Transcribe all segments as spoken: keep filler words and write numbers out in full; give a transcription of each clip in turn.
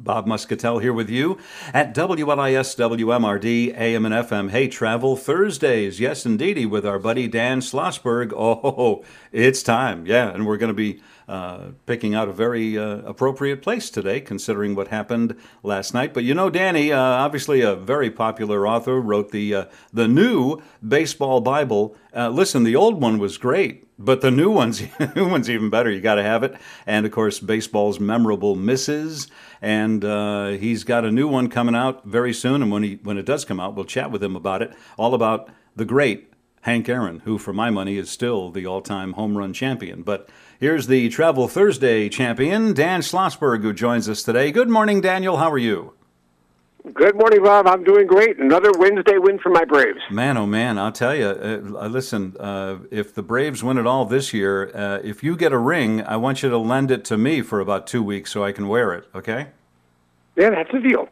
Bob Muscatel here with you at W L I S W M R D A M and F M. Hey, Travel Thursdays. Yes, indeedy, with our buddy Dan Schlossberg. Oh, it's time. Yeah, and we're going to be uh, picking out a very uh, appropriate place today, considering what happened last night. But you know, Danny, uh, obviously a very popular author, wrote the uh, the new Baseball Bible. Uh, listen, the old one was great, but the new one's new one's even better. You got to have it. And of course, baseball's memorable misses. And uh, he's got a new one coming out very soon. And when he when it does come out, we'll chat with him about it. All about the great Hank Aaron, who, for my money, is still the all-time home run champion. But here's the Travel Thursday champion, Dan Schlossberg, who joins us today. Good morning, Daniel. How are you? Good morning, Rob. I'm doing great. Another Wednesday win for my Braves. Man, oh man, I'll tell you. Uh, listen, uh, if the Braves win it all this year, uh, if you get a ring, I want you to lend it to me for about two weeks so I can wear it, okay? Yeah, that's a deal.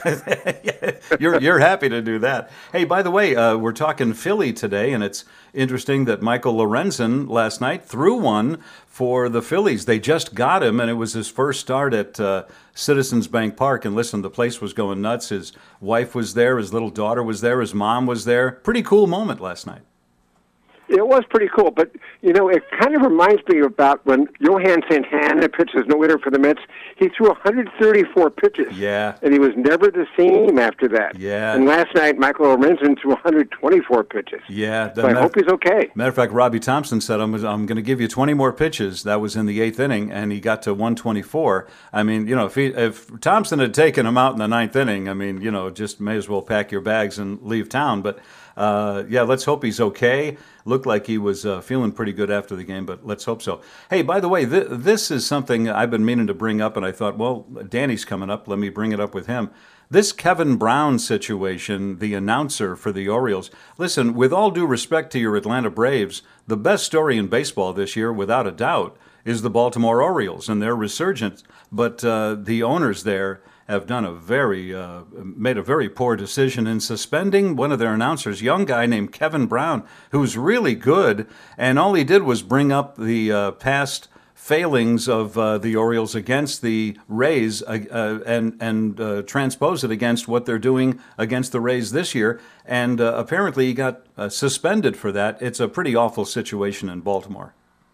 you're you're happy to do that. Hey, by the way, uh, we're talking Philly today, and it's interesting that Michael Lorenzen last night threw one for the Phillies. They just got him, and it was his first start at uh, Citizens Bank Park. And listen, the place was going nuts. His wife was there, his little daughter was there, his mom was there. Pretty cool moment last night. It was pretty cool, but, you know, it kind of reminds me about when Johan Santana pitched as no-hitter for the Mets. He threw one hundred thirty-four pitches, yeah, and he was never the same after that. Yeah. And last night, Michael Lorenzen threw one hundred twenty-four pitches. Yeah. So I hope he's okay. Matter of fact, Robbie Thompson said, I'm, I'm going to give you twenty more pitches. That was in the eighth inning, and he got to one twenty-four. I mean, you know, if, he, if Thompson had taken him out in the ninth inning, I mean, you know, just may as well pack your bags and leave town. But, uh, yeah, let's hope he's okay. Looked like he was uh, feeling pretty good after the game, but let's hope so. Hey, by the way, th- this is something I've been meaning to bring up, and I thought, well, Danny's coming up. Let me bring it up with him. This Kevin Brown situation, the announcer for the Orioles. Listen, with all due respect to your Atlanta Braves, the best story in baseball this year, without a doubt, is the Baltimore Orioles and their resurgence. But uh, the owners there have done a very, uh, made a very poor decision in suspending one of their announcers, young guy named Kevin Brown, who's really good, and all he did was bring up the uh, past failings of uh, the Orioles against the Rays uh, uh, and and uh, transpose it against what they're doing against the Rays this year, and uh, apparently he got uh, suspended for that. It's a pretty awful situation in Baltimore.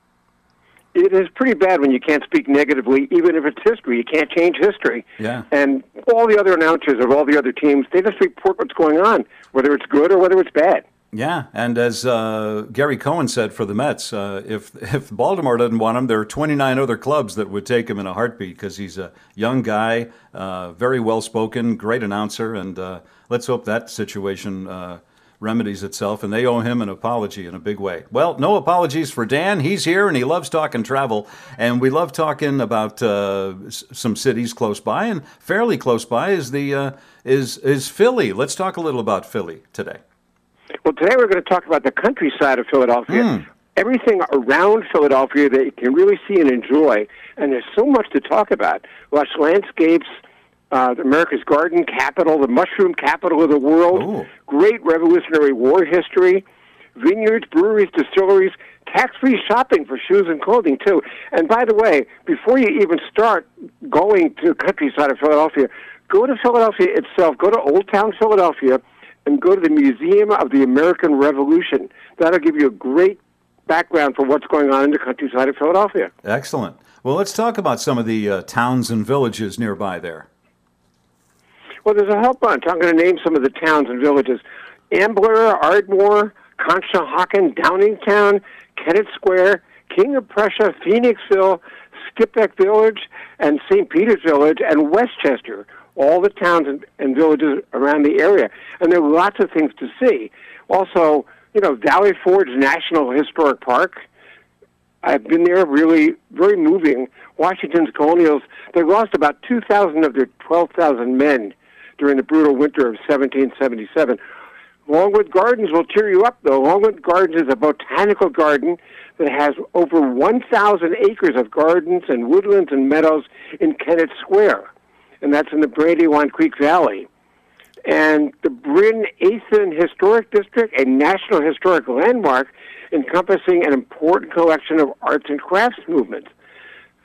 It is pretty bad when you can't speak negatively, even if it's history. You can't change history. Yeah. And all the other announcers of all the other teams, they just report what's going on, whether it's good or whether it's bad. Yeah, and as uh, Gary Cohen said for the Mets, uh, if if Baltimore doesn't want him, there are twenty-nine other clubs that would take him in a heartbeat because he's a young guy, uh, very well-spoken, great announcer, and uh, let's hope that situation uh, remedies itself, and they owe him an apology in a big way. Well, no apologies for Dan. He's here, and he loves talking travel, and we love talking about uh, s- some cities close by, and fairly close by is the uh, is is Philly. Let's talk a little about Philly today. Well, today we're going to talk about the countryside of Philadelphia. Mm. Everything around Philadelphia that you can really see and enjoy, and there's so much to talk about. Lush landscapes, uh, America's garden capital, the mushroom capital of the world, Ooh. great Revolutionary War history, vineyards, breweries, distilleries, tax-free shopping for shoes and clothing, too. And by the way, before you even start going to the countryside of Philadelphia, go to Philadelphia itself, go to Old Town Philadelphia, and go to the Museum of the American Revolution. That'll give you a great background for what's going on in the countryside of Philadelphia. Excellent. Well, let's talk about some of the uh, towns and villages nearby there. Well, there's a whole bunch. I'm going to name some of the towns and villages. Ambler, Ardmore, Conshohocken, Downingtown, Kennett Square, King of Prussia, Phoenixville, Skippack Village, and Saint Peter's Village, and Westchester. All the towns and, and villages around the area. And there are lots of things to see. Also, you know, Valley Forge National Historic Park. I've been there, really very moving. Washington's colonials, they lost about two thousand of their twelve thousand men during the brutal winter of seventeen seventy-seven. Longwood Gardens will cheer you up, though. Longwood Gardens is a botanical garden that has over one thousand acres of gardens and woodlands and meadows in Kennett Square, and that's in the Brandywine Creek Valley. And the Bryn Athyn Historic District, a National Historic Landmark encompassing an important collection of arts and crafts movements.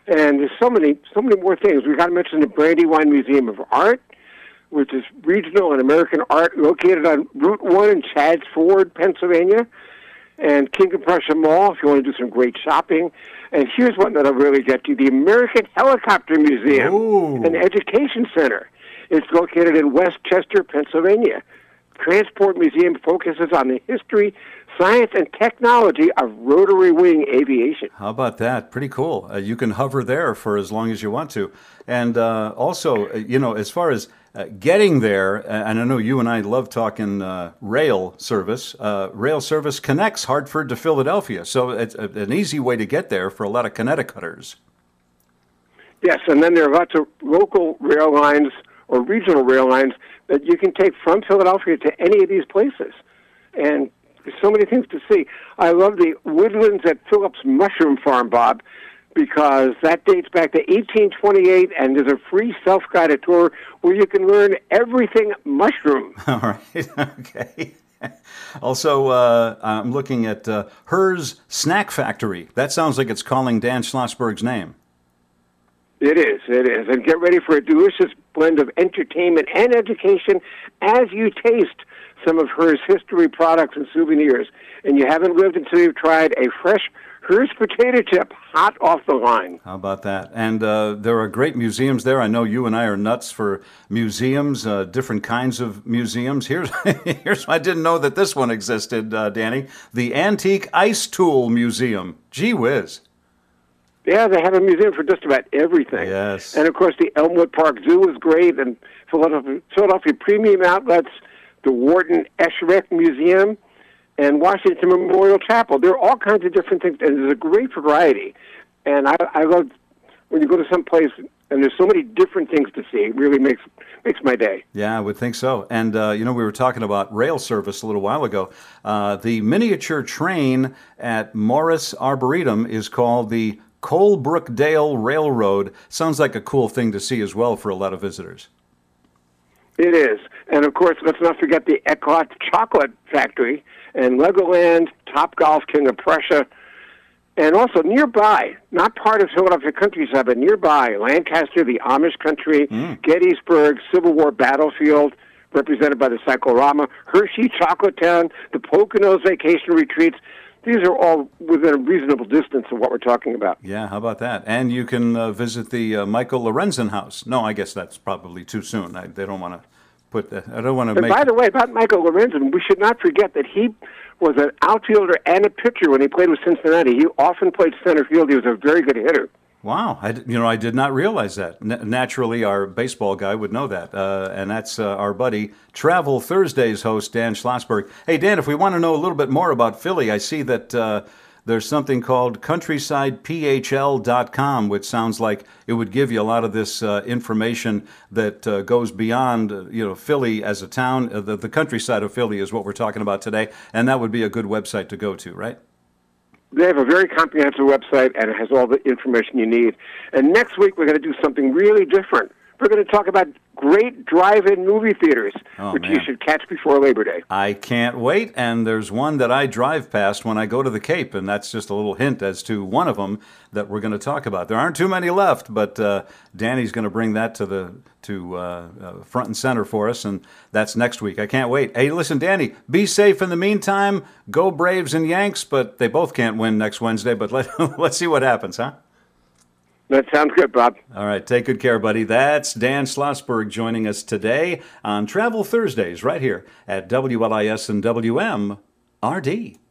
And there's so many, so many more things. We've got to mention the Brandywine Museum of Art, which is regional and American art located on Route one in Chadds Ford, Pennsylvania, and King of Prussia Mall if you want to do some great shopping. And here's one that'll really get you, the American Helicopter Museum, Ooh. An education center. It's located in Westchester, Pennsylvania. Transport Museum focuses on the history, science, and technology of rotary wing aviation. How about that? Pretty cool. Uh, you can hover there for as long as you want to. And uh, also, uh, you know, as far as uh, getting there, uh, and I know you and I love talking uh, rail service, uh, rail service connects Hartford to Philadelphia. So it's a, an easy way to get there for a lot of Connecticuters. Yes, and then there are lots of local rail lines or regional rail lines that you can take from Philadelphia to any of these places. And there's so many things to see. I love the Woodlands at Phillips Mushroom Farm, Bob, because that dates back to eighteen twenty-eight, and there's a free self-guided tour where you can learn everything mushroom. All right, okay. Also, uh, I'm looking at uh, Her's Snack Factory. That sounds like it's calling Dan Schlossberg's name. It is, it is. And get ready for a delicious blend of entertainment and education as you taste some of Her's history products and souvenirs. And you haven't lived until you've tried a fresh Her's potato chip, hot off the line. How about that? And uh, there are great museums there. I know you and I are nuts for museums, uh, different kinds of museums. Here's, here's I didn't know that this one existed, uh, Danny. The Antique Ice Tool Museum. Gee whiz. Yeah, they have a museum for just about everything. Yes. And, of course, the Elmwood Park Zoo is great, and Philadelphia, Philadelphia Premium Outlets, the Wharton Eschrecht Museum, and Washington Memorial Chapel. There are all kinds of different things, and there's a great variety. And I, I love when you go to some place and there's so many different things to see. It really makes makes my day. Yeah, I would think so. And, uh, you know, we were talking about rail service a little while ago. Uh, the miniature train at Morris Arboretum is called the Colebrookdale Railroad. Sounds like a cool thing to see as well for a lot of visitors. It is. And, of course, let's not forget the Eclat Chocolate Factory and Legoland, Topgolf, King of Prussia, and also nearby, not part of Philadelphia countryside, but nearby, Lancaster, the Amish country, mm. Gettysburg, Civil War battlefield, represented by the Cyclorama, Hershey, Chocolate Town, the Poconos vacation retreats. These are all within a reasonable distance of what we're talking about. Yeah, how about that? And you can uh, visit the uh, Michael Lorenzen house. No, I guess that's probably too soon. I, they don't want to put the, I don't want to and make... by the way, about Michael Lorenzen, we should not forget that he was an outfielder and a pitcher when he played with Cincinnati. He often played center field. He was a very good hitter. Wow, I, you know, I did not realize that. N- naturally, our baseball guy would know that, uh, and that's uh, our buddy, Travel Thursdays host, Dan Schlossberg. Hey, Dan, if we want to know a little bit more about Philly, I see that uh, there's something called countryside p h l dot com, which sounds like it would give you a lot of this uh, information that uh, goes beyond, uh, you know, Philly as a town. Uh, the, the countryside of Philly is what we're talking about today, and that would be a good website to go to, right? They have a very comprehensive website, and it has all the information you need. And next week, we're going to do something really different. We're going to talk about great drive-in movie theaters, oh, which man. you should catch before Labor Day. I can't wait, and there's one that I drive past when I go to the Cape, and that's just a little hint as to one of them that we're going to talk about. There aren't too many left, but uh, Danny's going to bring that to the to uh, uh, front and center for us, and that's next week. I can't wait. Hey, listen, Danny, be safe in the meantime. Go Braves and Yanks, but they both can't win next Wednesday, but let, let's see what happens, huh? That sounds good, Bob. All right, take good care, buddy. That's Dan Schlossberg joining us today on Travel Thursdays right here at W L I S and W M R D.